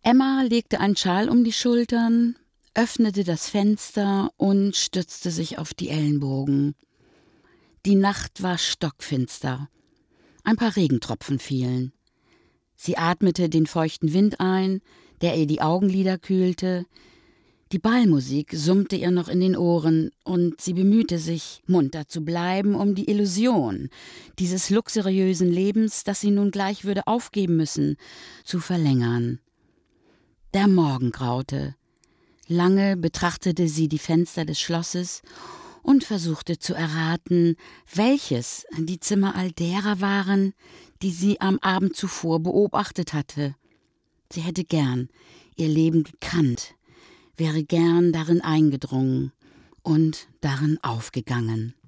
Emma legte einen Schal um die Schultern, öffnete das Fenster und stützte sich auf die Ellenbogen. Die Nacht war stockfinster. Ein paar Regentropfen fielen. Sie atmete den feuchten Wind ein, der ihr die Augenlider kühlte. Die Ballmusik summte ihr noch in den Ohren, und sie bemühte sich, munter zu bleiben, um die Illusion dieses luxuriösen Lebens, das sie nun gleich würde aufgeben müssen, zu verlängern. Der Morgen graute. Lange betrachtete sie die Fenster des Schlosses und versuchte zu erraten, welches die Zimmer all derer waren, die sie am Abend zuvor beobachtet hatte. Sie hätte gern ihr Leben gekannt, wäre gern darin eingedrungen und darin aufgegangen.